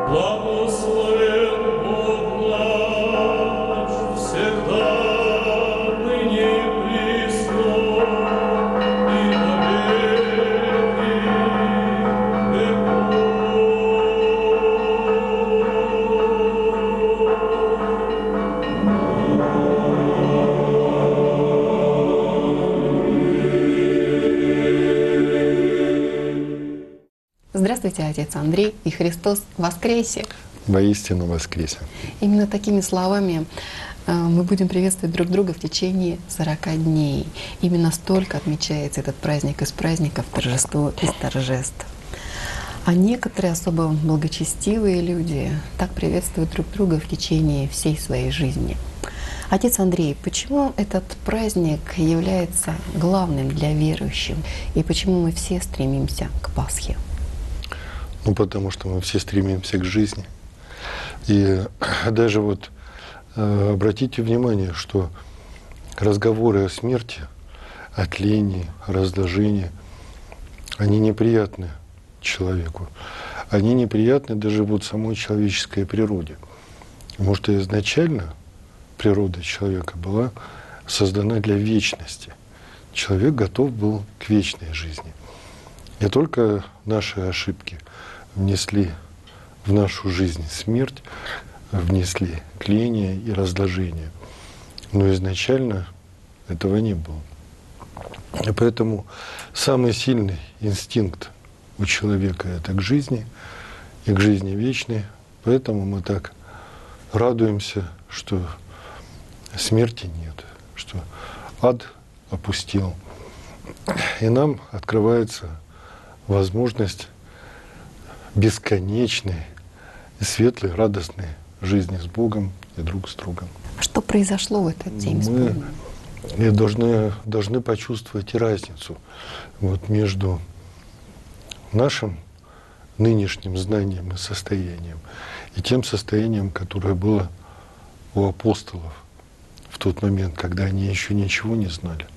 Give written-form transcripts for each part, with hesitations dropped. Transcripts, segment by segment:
Благословен Бог наш, всегда, ныне и присно, и во веки веков. Здравствуйте, отец Андрей, и Христос воскресе! Воистину воскресе! Именно такими словами мы будем приветствовать друг друга в течение 40 дней. Именно столько отмечается этот праздник из праздников, торжество из торжеств. А некоторые особо благочестивые люди так приветствуют друг друга в течение всей своей жизни. Отец Андрей, почему этот праздник является главным для верующих, и почему мы все стремимся к Пасхе? Ну, потому что мы все стремимся к жизни. И даже вот обратите внимание, что разговоры о смерти, о тлении, о разложении, они неприятны человеку. Они неприятны даже вот самой человеческой природе. Потому что изначально природа человека была создана для вечности. Человек готов был к вечной жизни. Не только наши ошибки внесли в нашу жизнь смерть, внесли тление и разложение. Но изначально этого не было. И поэтому самый сильный инстинкт у человека — это к жизни и к жизни вечной. Поэтому мы так радуемся, что смерти нет, что ад опустел. И нам открывается возможность бесконечной, светлой, радостной жизни с Богом и друг с другом. Что произошло в этот день? Мы должны почувствовать и разницу вот между нашим нынешним знанием и состоянием и тем состоянием, которое было у апостолов в тот момент, когда они еще ничего не знали.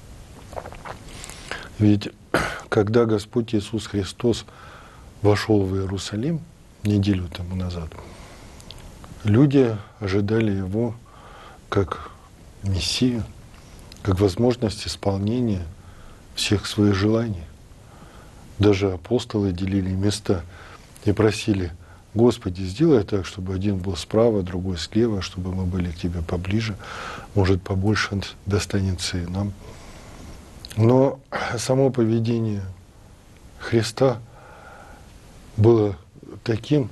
Ведь когда Господь Иисус Христос вошел в Иерусалим неделю тому назад, люди ожидали Его как Мессию, как возможность исполнения всех своих желаний. Даже апостолы делили места и просили: Господи, сделай так, чтобы один был справа, другой слева, чтобы мы были к Тебе поближе, может, побольше достанется и нам. Но само поведение Христа было таким,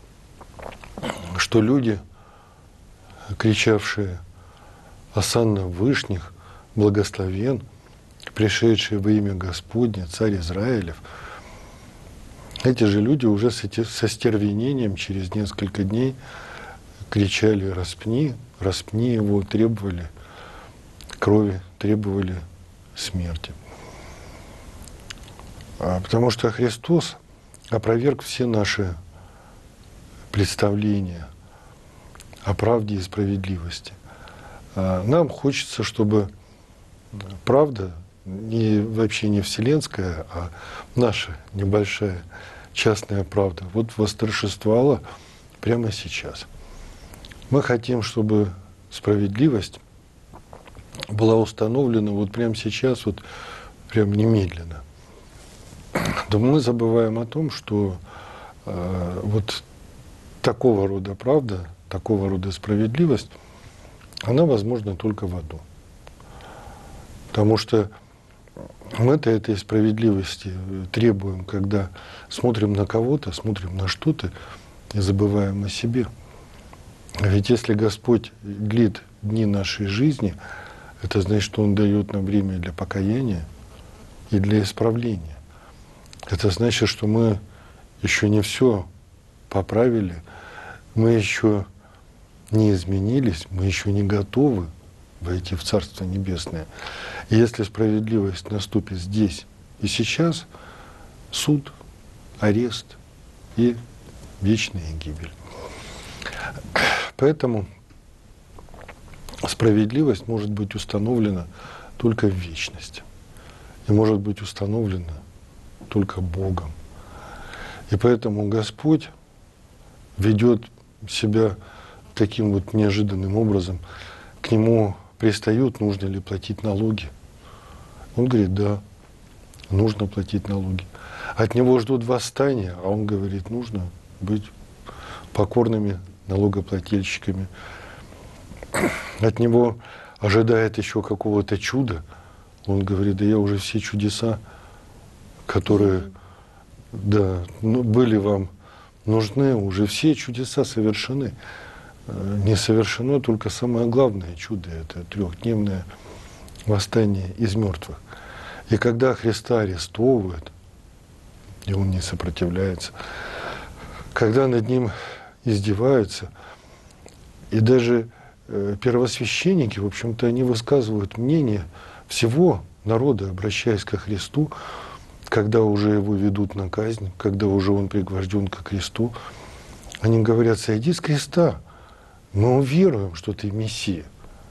что люди, кричавшие «Осанна вышних, благословен, пришедший во имя Господне, Царь Израилев», эти же люди уже со стервенением через несколько дней кричали «Распни, распни его», требовали крови, требовали смерти. Потому что Христос опроверг все наши представления о правде и справедливости. Нам хочется, чтобы правда, вообще не вселенская, а наша небольшая частная правда, вот восторжествовала прямо сейчас. Мы хотим, чтобы справедливость была установлена вот прямо сейчас, вот прям немедленно. Но мы забываем о том, что вот такого рода правда, такого рода справедливость, она возможна только в аду. Потому что мы-то этой справедливости требуем, когда смотрим на кого-то, смотрим на что-то и забываем о себе. Ведь если Господь длит дни нашей жизни, это значит, что Он дает нам время для покаяния и для исправления. Это значит, что мы еще не все поправили, мы еще не изменились, мы еще не готовы войти в Царство Небесное. И если справедливость наступит здесь и сейчас, суд, арест и вечная гибель. Поэтому справедливость может быть установлена только в вечности. И может быть установлена только Богом. И поэтому Господь ведет себя таким вот неожиданным образом. К нему пристают, нужно ли платить налоги. Он говорит, да, нужно платить налоги. От него ждут восстания, а он говорит, нужно быть покорными налогоплательщиками. От него ожидает еще какого-то чуда. Он говорит, да я уже все чудеса, которые были вам нужны, уже все чудеса совершены. Не совершено только самое главное чудо, это трехдневное восстание из мертвых. И когда Христа арестовывают, и он не сопротивляется, когда над ним издеваются, и даже первосвященники, в общем-то, они высказывают мнение всего народа, обращаясь ко Христу, когда уже его ведут на казнь, когда уже он пригвожден ко кресту, они говорят, сойди с креста, мы уверуем, что ты Мессия.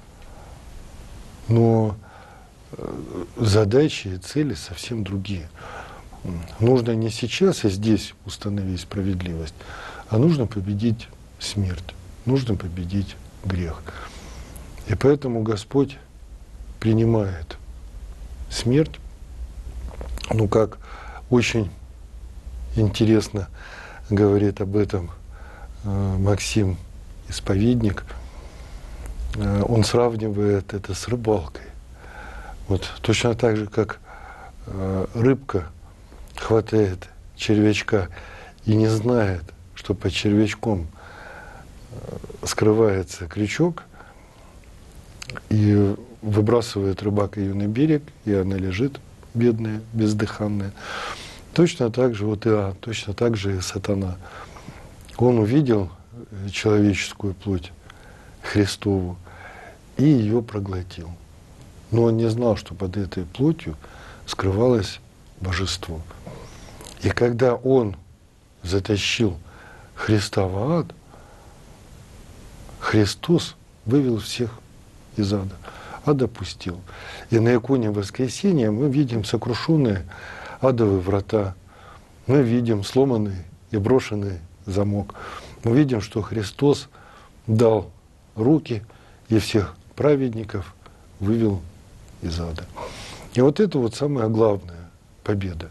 Но задачи и цели совсем другие. Нужно не сейчас и здесь установить справедливость, а нужно победить смерть, нужно победить грех. И поэтому Господь принимает смерть, как очень интересно говорит об этом Максим Исповедник, он сравнивает это с рыбалкой. Вот точно так же, как рыбка хватает червячка и не знает, что под червячком скрывается крючок, и выбрасывает рыбак ее на берег, и она лежит, бедная, бездыханная. Точно так же вот Иоанн, точно так же и сатана. Он увидел человеческую плоть Христову и ее проглотил. Но он не знал, что под этой плотью скрывалось божество. И когда он затащил Христа в ад, Христос вывел всех из ада, ад опустил. И на иконе Воскресения мы видим сокрушенные адовые врата, мы видим сломанный и брошенный замок. Мы видим, что Христос дал руки и всех праведников вывел из ада. И вот это вот самая главная победа.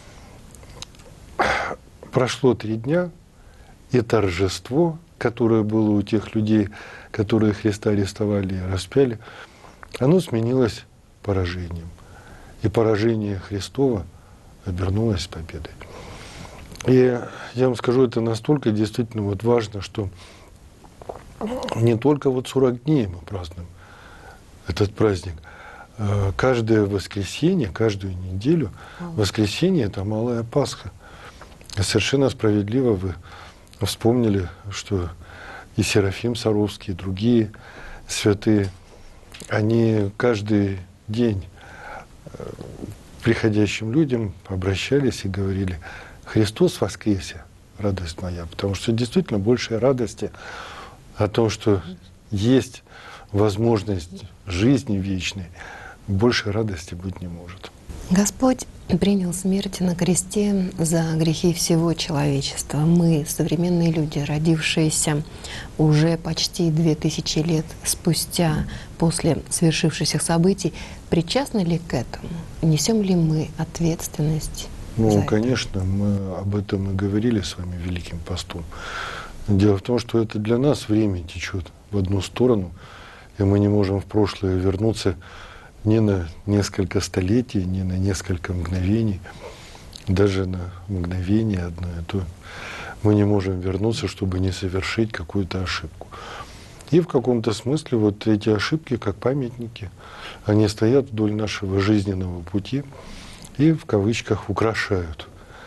Прошло 3 дня, и торжество, которое было у тех людей, которые Христа арестовали и распяли, оно сменилось поражением. И поражение Христово обернулось победой. И я вам скажу, это настолько действительно вот важно, что не только вот 40 дней мы празднуем этот праздник. Каждое воскресенье, каждую неделю, воскресенье – это Малая Пасха. И совершенно справедливо вы вспомнили, что и Серафим Саровский, и другие святые, они каждый день приходящим людям обращались и говорили: «Христос воскресе, радость моя», потому что действительно большей радости о том, что есть возможность жизни вечной, больше радости быть не может. Господь принял смерть на кресте за грехи всего человечества. Мы, современные люди, родившиеся уже почти 2000 лет спустя после свершившихся событий, причастны ли к этому? Несем ли мы ответственность? Ну, конечно, мы об этом и говорили с вами Великим постом. Дело в том, что это для нас время течет в одну сторону, и мы не можем в прошлое вернуться ни на несколько столетий, ни на несколько мгновений, даже на мгновение одно и то. Мы не можем вернуться, чтобы не совершить какую-то ошибку. И в каком-то смысле вот эти ошибки, как памятники, они стоят вдоль нашего жизненного пути и в кавычках украшают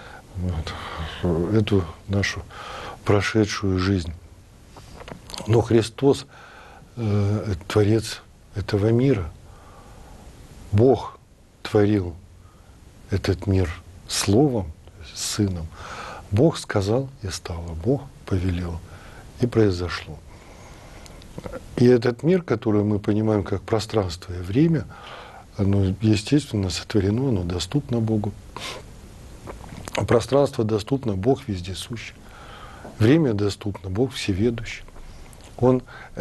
эту нашу прошедшую жизнь. Но Христос Творец этого мира. Бог творил этот мир Словом, Сыном. Бог сказал, и стало. Бог повелел, и произошло. И этот мир, который мы понимаем как пространство и время, оно, естественно, сотворено, оно доступно Богу. Пространство доступно, Бог вездесущ. Время доступно, Бог всеведущий. Он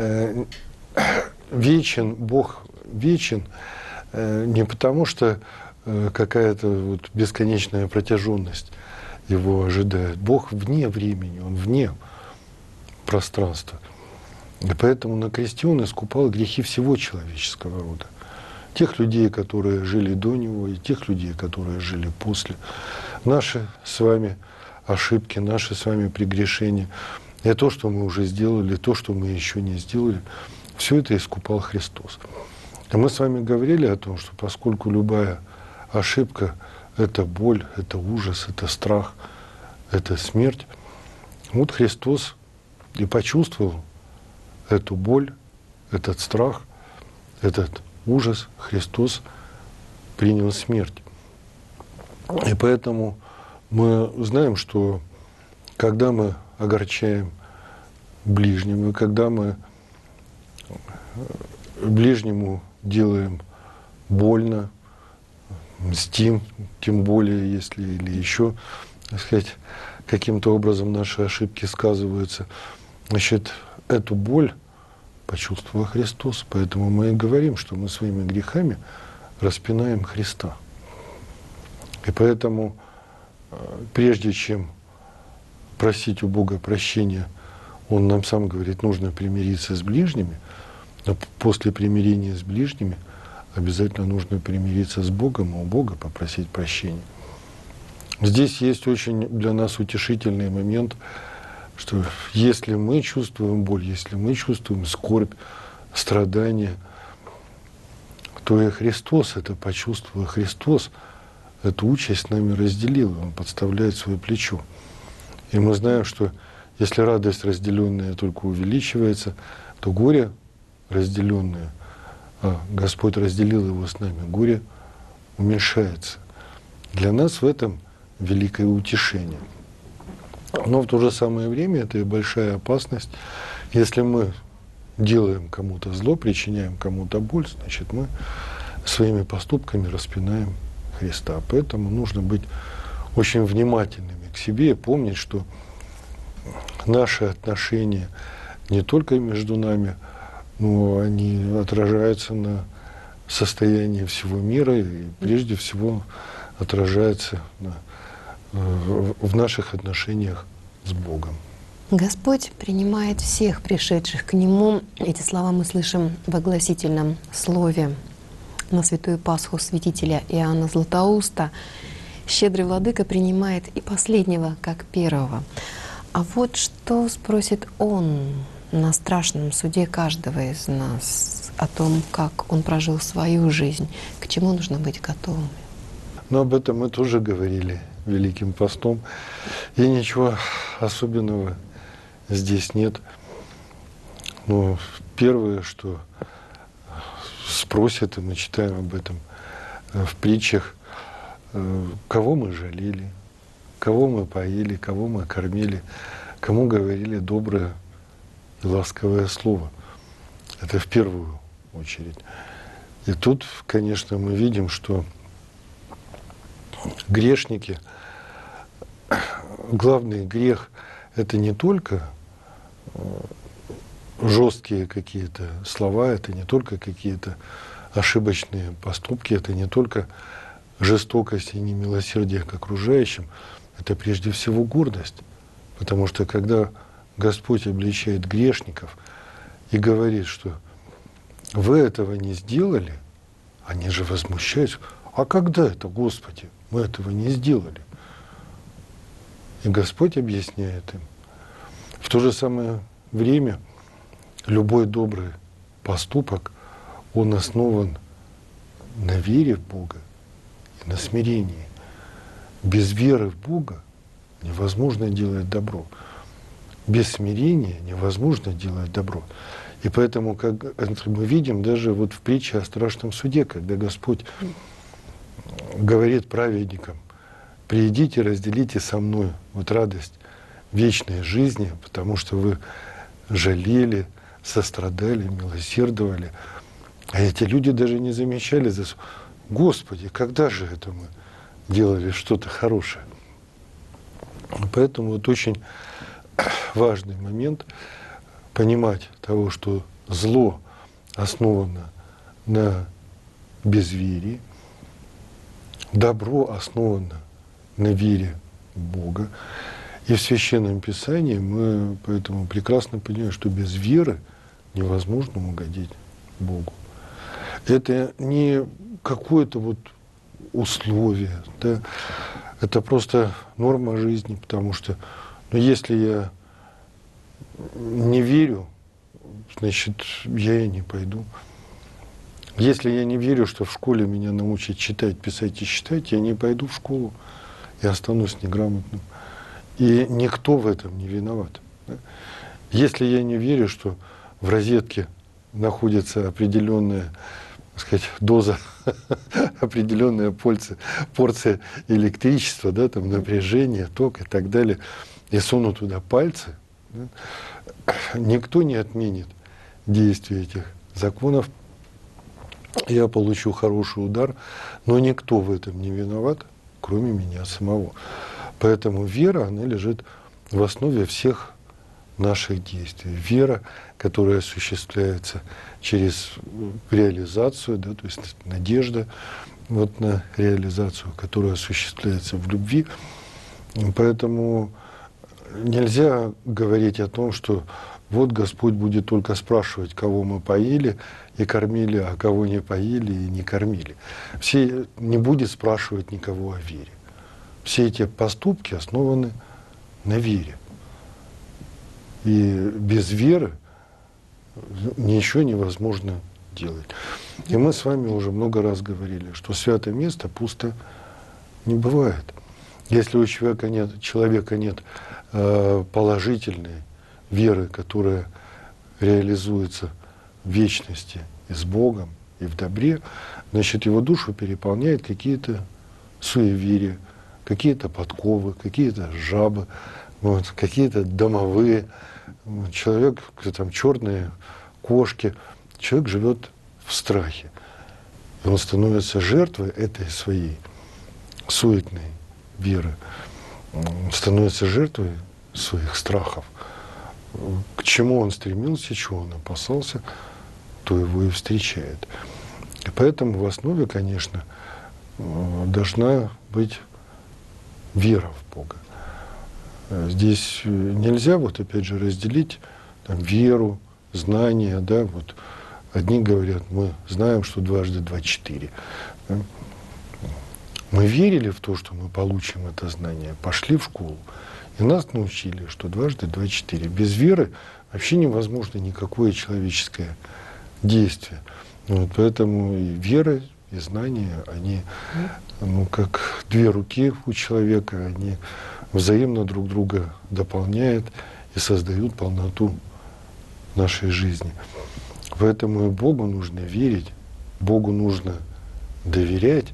вечен, Бог вечен не потому, что какая-то вот бесконечная протяженность его ожидает. Бог вне времени, Он вне пространства. И поэтому на кресте Он искупал грехи всего человеческого рода. Тех людей, которые жили до Него, и тех людей, которые жили после. Наши с вами ошибки, наши с вами прегрешения, и то, что мы уже сделали, то, что мы еще не сделали, все это искупал Христос. И мы с вами говорили о том, что поскольку любая ошибка – это боль, это ужас, это страх, это смерть, вот Христос и почувствовал эту боль, этот страх, этот ужас. Христос принял смерть. И поэтому мы знаем, что когда мы огорчаем ближнего, и когда мы ближнему делаем больно, мстим, тем более, если или еще, так сказать, каким-то образом наши ошибки сказываются, значит, эту боль почувствовал Христос. Поэтому мы и говорим, что мы своими грехами распинаем Христа. И поэтому, прежде чем просить у Бога прощения, Он нам сам говорит, нужно примириться с ближними, но после примирения с ближними обязательно нужно примириться с Богом, и у Бога попросить прощения. Здесь есть очень для нас утешительный момент, что если мы чувствуем боль, если мы чувствуем скорбь, страдания, то и Христос это почувствовал, Христос эту участь с нами разделил, Он подставляет свое плечо. И мы знаем, что если радость разделенная только увеличивается, то горе разделенное, Господь разделил его с нами, горе уменьшается. Для нас в этом великое утешение. Но в то же самое время это и большая опасность. Если мы делаем кому-то зло, причиняем кому-то боль, значит, мы своими поступками распинаем Христа. Поэтому нужно быть очень внимательными к себе и помнить, что наши отношения не только между нами, но они отражаются на состоянии всего мира и прежде всего отражаются в наших отношениях с Богом. Господь принимает всех пришедших к Нему. Эти слова мы слышим в огласительном слове на Святую Пасху святителя Иоанна Златоуста. Щедрый Владыка принимает и последнего, как первого. А вот что спросит Он на страшном суде каждого из нас о том, как он прожил свою жизнь, к чему нужно быть готовым. Но об этом мы тоже говорили Великим постом. И ничего особенного здесь нет. Но первое, что спросят, и мы читаем об этом в притчах, кого мы жалели, кого мы поили, кого мы кормили, кому говорили доброе и ласковое слово. Это в первую очередь. И тут, конечно, мы видим, что грешники, главный грех – это не только жесткие какие-то слова, это не только какие-то ошибочные поступки, это не только жестокость и немилосердие к окружающим, это прежде всего гордость. Потому что когда Господь обличает грешников и говорит, что вы этого не сделали, они же возмущаются. А когда это, Господи, мы этого не сделали? И Господь объясняет им. В то же самое время любой добрый поступок, он основан на вере в Бога и на смирении. Без веры в Бога невозможно делать добро. Без смирения невозможно делать добро. И поэтому, как мы видим, даже вот в притче о страшном суде, когда Господь говорит праведникам: «Приидите, разделите со мной вот радость вечной жизни, потому что вы жалели, сострадали, милосердовали». А эти люди даже не замечали за собой: «Господи, когда же это мы делали что-то хорошее?» Поэтому вот очень важный момент понимать того, что зло основано на безверии, добро основано на вере в Бога. И в Священном Писании мы поэтому прекрасно понимаем, что без веры невозможно угодить Богу. Это не какое-то вот условие, да? Это просто норма жизни, потому что если я не верю, значит, я и не пойду. Если я не верю, что в школе меня научат читать, писать и считать, я не пойду в школу, я останусь неграмотным. И никто в этом не виноват. Если я не верю, что в розетке находится определенная, так сказать, доза, определенная порция электричества, да, там, напряжения, ток и так далее, и суну туда пальцы, да, никто не отменит действие этих законов. Я получу хороший удар, но никто в этом не виноват, кроме меня самого. Поэтому вера, она лежит в основе всех наших действий. Вера, которая осуществляется через реализацию, да, то есть надежда вот на реализацию, которая осуществляется в любви. Поэтому нельзя говорить о том, что вот Господь будет только спрашивать, кого мы поили и кормили, а кого не поили и не кормили. Не будет спрашивать никого о вере. Все эти поступки основаны на вере. И без веры ничего невозможно делать. И мы с вами уже много раз говорили, что святое место пусто не бывает. Если у человека нет положительной веры, которая реализуется в вечности и с Богом, и в добре, значит, его душу переполняют какие-то суеверия, какие-то подковы, какие-то жабы, вот, какие-то домовые. Человек, там, черные кошки. Человек живет в страхе. И он становится жертвой этой своей суетной веры. Он становится жертвой своих страхов. К чему он стремился, чего он опасался, то его и встречает. И поэтому в основе, конечно, должна быть вера в Бога. Здесь нельзя вот опять же разделить там, веру, знания, да, вот одни говорят, мы знаем, что 2 × 2 = 4. Да? Мы верили в то, что мы получим это знание, пошли в школу, и нас научили, что 2 × 2 = 4. Без веры вообще невозможно никакое человеческое действие. Вот, поэтому и вера, и знания, они как 2 руки у человека, они взаимно друг друга дополняют и создают полноту нашей жизни. Поэтому и Богу нужно верить, Богу нужно доверять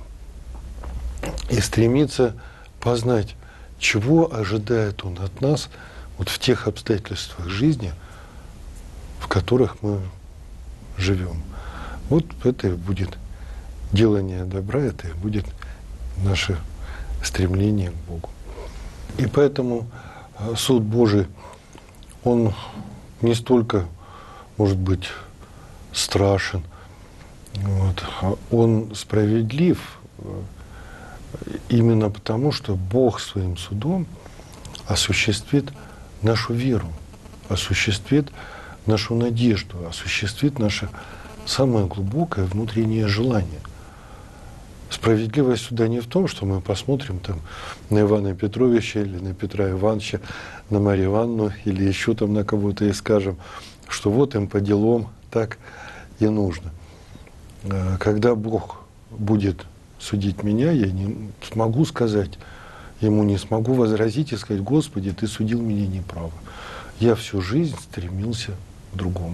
и стремиться познать, чего ожидает Он от нас вот в тех обстоятельствах жизни, в которых мы живем. Вот это и будет делание добра, это и будет наше стремление к Богу. И поэтому суд Божий, он не столько, может быть, страшен, вот, а он справедлив именно потому, что Бог своим судом осуществит нашу веру, осуществит нашу надежду, осуществит наше самое глубокое внутреннее желание. Справедливость суда не в том, что мы посмотрим там на Ивана Петровича или на Петра Ивановича, на Марию Ивановну или еще там на кого-то и скажем, что вот им по делам так и нужно. Когда Бог будет судить меня, я не смогу сказать, ему не смогу возразить и сказать, Господи, Ты судил меня неправо. Я всю жизнь стремился к другому.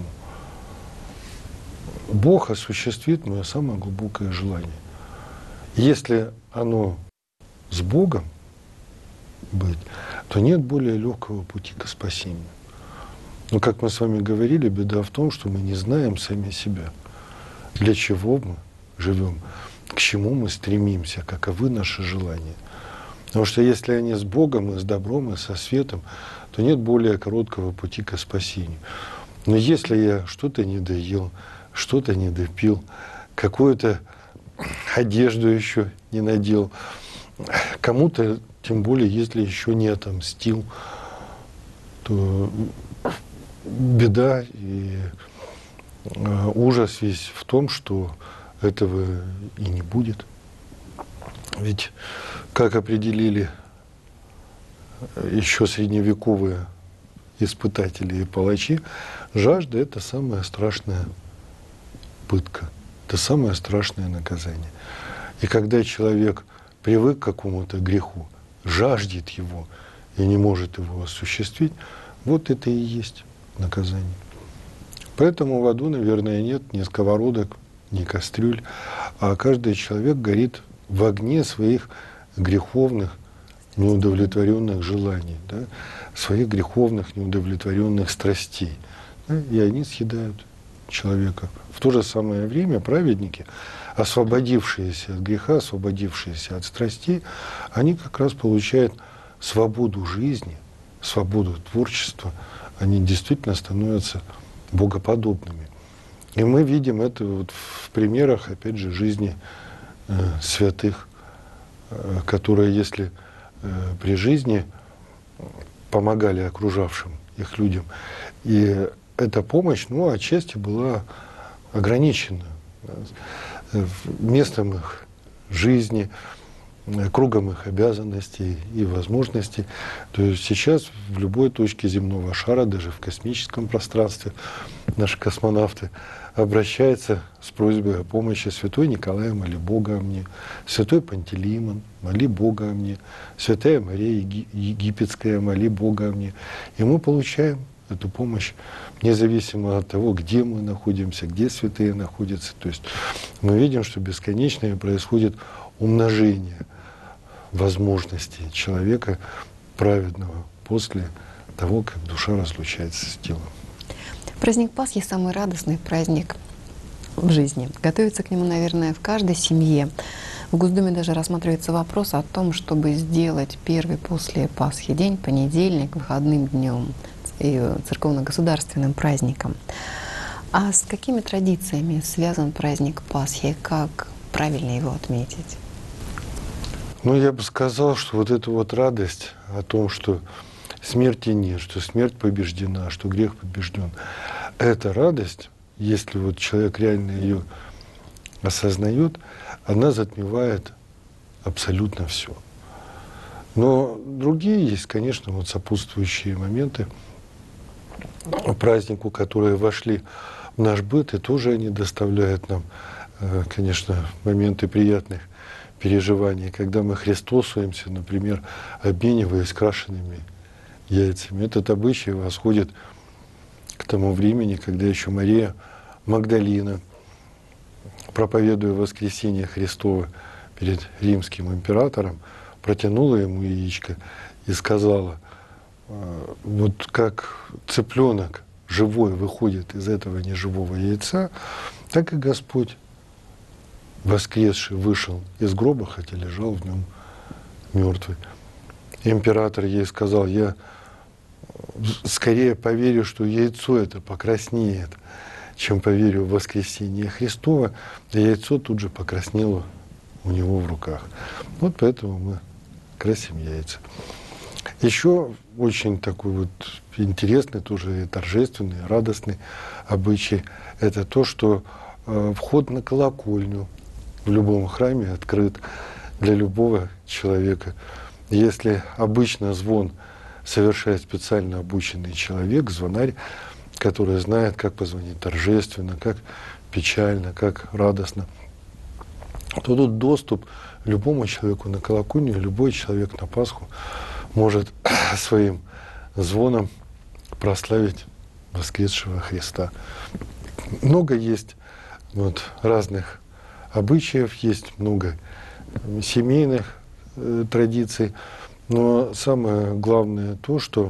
Бог осуществит мое самое глубокое желание. Если оно с Богом быть, то нет более легкого пути к спасению. Но, как мы с вами говорили, беда в том, что мы не знаем сами себя. Для чего мы живем, к чему мы стремимся, каковы наши желания. Потому что если они с Богом, и с добром, и со светом, то нет более короткого пути к спасению. Но если я что-то не доел, что-то не допил, какую-то одежду еще не надел, кому-то, тем более, если еще не отомстил, то беда и ужас весь в том, что этого и не будет. Ведь, как определили еще средневековые испытатели и палачи, жажда – это самая страшная пытка, это самое страшное наказание. И когда человек привык к какому-то греху, жаждет его и не может его осуществить, вот это и есть наказание. Поэтому в аду, наверное, нет ни сковородок, ни кастрюль, а каждый человек горит в огне своих греховных, неудовлетворенных желаний, да, своих греховных, неудовлетворенных страстей. Да, и они съедают человека. В то же самое время праведники, освободившиеся от греха, освободившиеся от страстей, они как раз получают свободу жизни, свободу творчества. Они действительно становятся богоподобными. И мы видим это вот в примерах, опять же, жизни святых, которые, если при жизни помогали окружавшим их людям, и эта помощь, ну, отчасти была ограничена местом их жизни, кругом их обязанностей и возможностей. То есть сейчас в любой точке земного шара, даже в космическом пространстве, наши космонавты обращаются с просьбой о помощи. Святой Николай, моли Бога о мне. Святой Пантелеймон, моли Бога о мне. Святая Мария Египетская, моли Бога о мне. И мы получаем эту помощь независимо от того, где мы находимся, где святые находятся. То есть мы видим, что бесконечное происходит умножение возможностей человека праведного после того, как душа разлучается с телом. Праздник Пасхи – самый радостный праздник в жизни. Готовится к нему, наверное, в каждой семье. В Госдуме даже рассматривается вопрос о том, чтобы сделать первый после Пасхи день, понедельник, выходным днем и церковно-государственным праздником. А с какими традициями связан праздник Пасхи? Как правильно его отметить? Ну, я бы сказал, что вот эта вот радость о том, что смерти нет, что смерть побеждена, что грех побежден, эта радость, если вот человек реально ее осознает, она затмевает абсолютно все. Но другие есть, конечно, вот сопутствующие моменты празднику, которые вошли в наш быт, и тоже они доставляют нам, конечно, моменты приятных переживаний, когда мы христосуемся, например, обмениваясь крашенными яйцами. Этот обычай восходит к тому времени, когда еще Мария Магдалина, проповедуя воскресение Христово перед римским императором, протянула ему яичко и сказала: вот как цыпленок живой выходит из этого неживого яйца, так и Господь воскресший вышел из гроба, хотя лежал в нем мертвый. Император ей сказал: я скорее поверю, что яйцо это покраснеет, чем поверю в воскресение Христова. И яйцо тут же покраснело у него в руках. Вот поэтому мы красим яйца. Еще очень такой вот интересный, тоже и торжественный, радостный обычай – это то, что вход на колокольню в любом храме открыт для любого человека. Если обычно звон совершает специально обученный человек, звонарь, который знает, как позвонить торжественно, как печально, как радостно, то тут доступ любому человеку на колокольню, и любой человек на Пасху может своим звоном прославить воскресшего Христа. Много есть вот разных обычаев, есть много семейных традиций, но самое главное то, что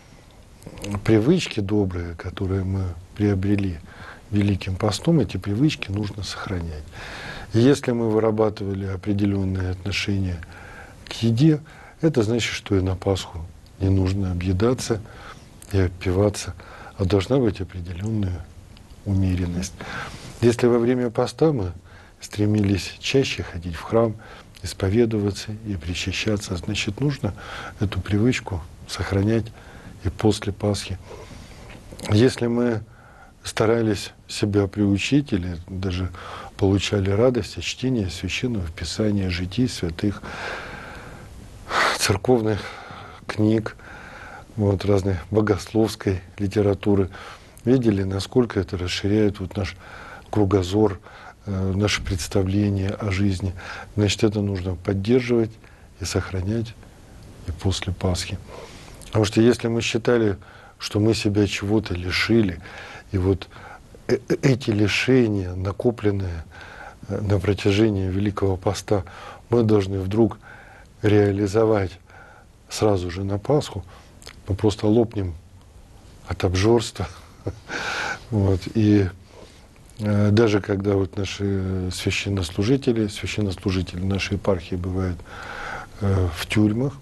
привычки добрые, которые мы приобрели Великим постом, эти привычки нужно сохранять. И если мы вырабатывали определенные отношения к еде, Это значит, что и на Пасху не нужно объедаться и опиваться, а должна быть определенная умеренность. Если во время поста мы стремились чаще ходить в храм, исповедоваться и причащаться, значит, нужно эту привычку сохранять и после Пасхи. Если мы старались себя приучить или даже получали радость от чтения Священного Писания, житий святых, церковных книг, вот, разной богословской литературы, видели, насколько это расширяет вот наш кругозор, наше представление о жизни. Значит, это нужно поддерживать и сохранять и после Пасхи. Потому что если мы считали, что мы себя чего-то лишили, и вот эти лишения, накопленные на протяжении Великого Поста, мы должны вдруг реализовать сразу же на Пасху, мы просто лопнем от обжорства. Вот. И даже когда вот наши священнослужители нашей епархии бывают в тюрьмах,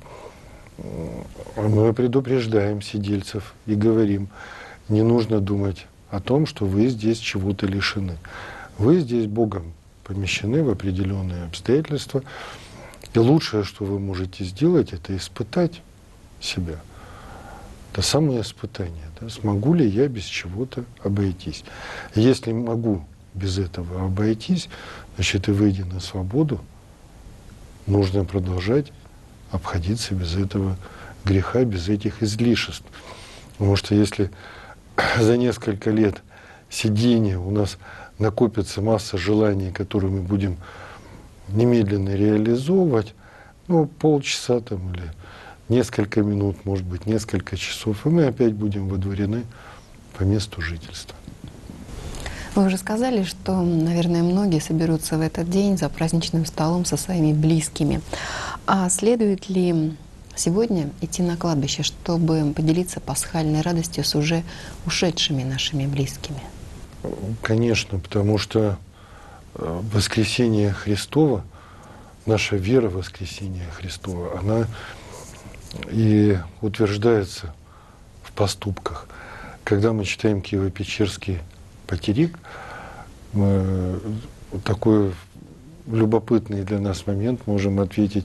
мы предупреждаем сидельцев и говорим, не нужно думать о том, что вы здесь чего-то лишены. Вы здесь Богом помещены в определенные обстоятельства, и лучшее, что вы можете сделать, это испытать себя. Это самое испытание. Да? Смогу ли я без чего-то обойтись? Если могу без этого обойтись, значит, и выйдя на свободу, нужно продолжать обходиться без этого греха, без этих излишеств. Потому что если за несколько лет сидения у нас накопится масса желаний, которые мы будем немедленно реализовывать, ну, полчаса там или несколько минут, может быть, несколько часов, и мы опять будем водворены по месту жительства. Вы уже сказали, что, наверное, многие соберутся в этот день за праздничным столом со своими близкими. А следует ли сегодня идти на кладбище, чтобы поделиться пасхальной радостью с уже ушедшими нашими близкими? Конечно, потому что воскресение Христово, наша вера в воскресение Христова, она и утверждается в поступках. Когда мы читаем Киево-Печерский патерик, мы такой любопытный для нас момент можем ответить: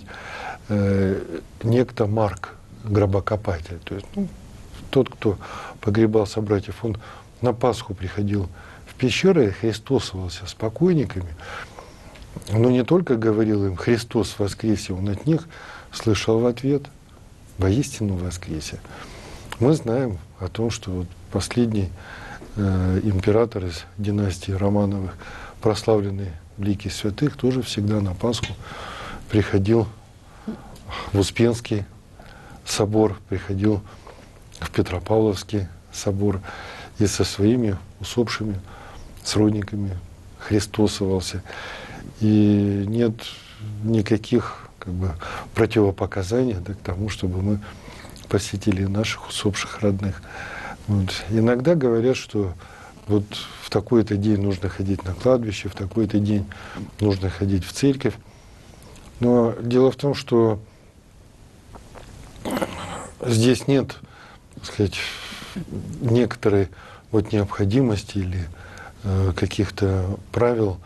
некто Марк гробокопатель, то есть тот, кто погребал собратьев, он на Пасху приходил в пещеры и христосовался с покойниками, но не только говорил им «Христос воскресе», он от них слышал в ответ «Воистину воскресе». Мы знаем о том, что вот последний император из династии Романовых, прославленный в лике святых, тоже всегда на Пасху приходил в Успенский собор, приходил в Петропавловский собор и со своими усопшими сродниками христосовался. И нет никаких противопоказаний к тому, чтобы мы посетили наших усопших родных. Вот. Иногда говорят, что вот в такой-то день нужно ходить на кладбище, в такой-то день нужно ходить в церковь. Но дело в том, что здесь нет, так сказать, некоторой необходимости или каких-то правил.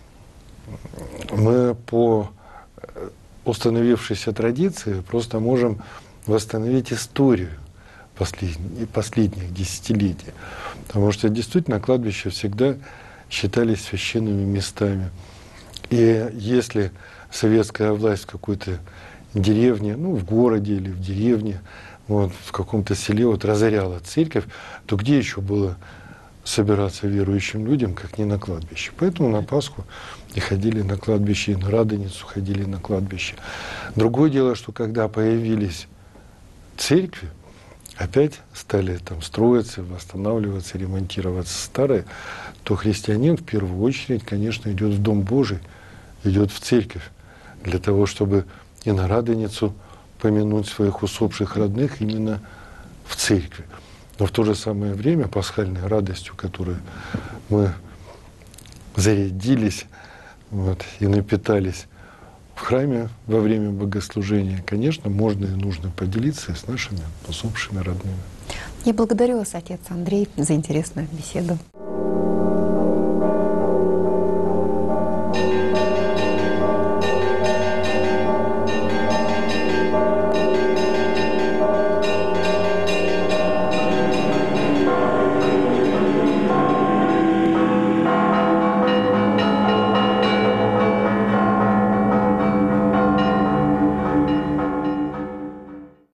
Мы по установившейся традиции просто можем восстановить историю последних десятилетий. Потому что действительно кладбища всегда считались священными местами. И если советская власть в какой-то деревне, в городе или в деревне, в каком-то селе разоряла церковь, то где еще было собираться верующим людям, как не на кладбище? Поэтому на Пасху и ходили на кладбище, и на Радоницу ходили на кладбище. Другое дело, что когда появились церкви, опять стали строиться, восстанавливаться, ремонтироваться старые, то христианин в первую очередь, конечно, идет в Дом Божий, идет в церковь, для того, чтобы и на Радоницу помянуть своих усопших родных именно в церкви. Но в то же самое время пасхальной радостью, которую мы зарядились и напитались в храме во время богослужения, конечно, можно и нужно поделиться с нашими усопшими родными. Я благодарю вас, отец Андрей, за интересную беседу.